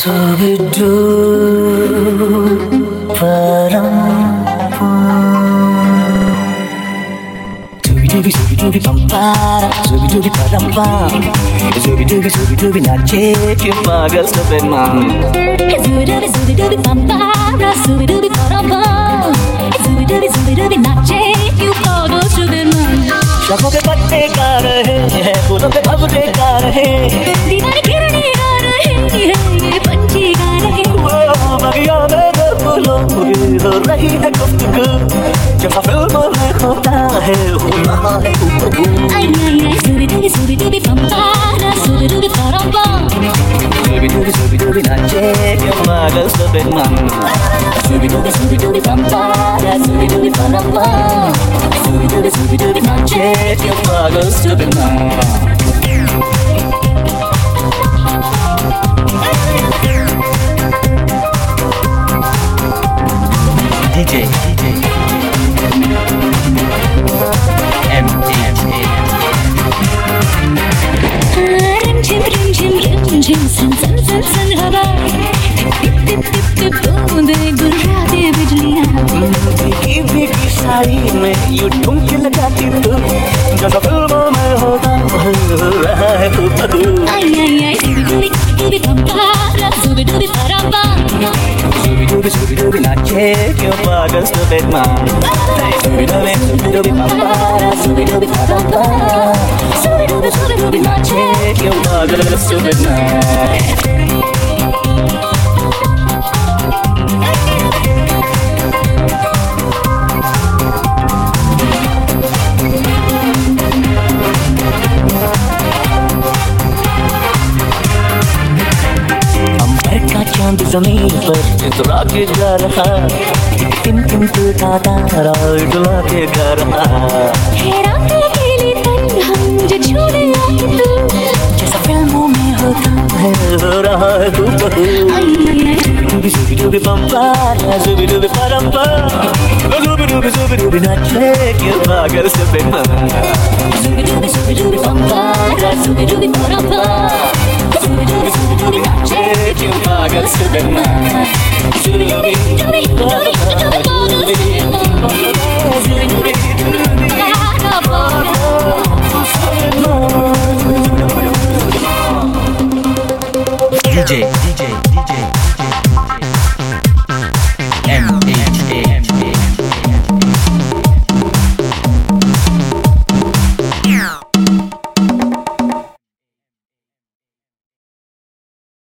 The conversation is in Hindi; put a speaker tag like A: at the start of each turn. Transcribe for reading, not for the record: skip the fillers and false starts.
A: Subidu Parampam Subi pampara Subi parampam Subi nache que paga sabemam
B: Subi pampara Subi parampam Subi nache que paga sabemam
A: शखों पे पत्ते गा रहे हैं फूलों पे भवरे गा रहे
B: दीवार किरने गा रहे हैं ये पंछी गा रहे
A: बगिया में दो फूलों की हो रही है गुफ्तगू जैसा फिल्मों में होता है हुआ है
B: आई सुबी पंपारा सुबी परम्पम
A: सुबी नाचे के पागल सबेमम
B: सुबी पंपारा सुबी परम्पम
A: सुबी नाचे के पागल सबेमम DJ
B: रिम झिम सन हवा टिप टिप बूंदे गुर्राते बिजलियां
A: भीगी साड़ी में यूं ठुमके लगाती तू जैसा फिल्मों में होता रहा है तू
B: आई सुबी पंपारा सुबी परम्पम
A: सुबी नाचे क्यों पागल सबेमम सुबी पंपारा सुबी परम्पम सुबी नाचे क्यों पागल सबेमम चांद जमीन पर इतरा के जा रहा टिम टूटा तारा डुला के जा रहा
B: हैरान अकेले तन्हा मुझे छोड़े आके तू
A: जैसा फिल्मों में होता है हो रहा है तू सुबी पंपारा सुबी परम्पम सुबी नाचे के पागल सबेमम
B: सुबी पंपारा सुबी परम्पम
A: सुबी नाचे के पागल सबेमम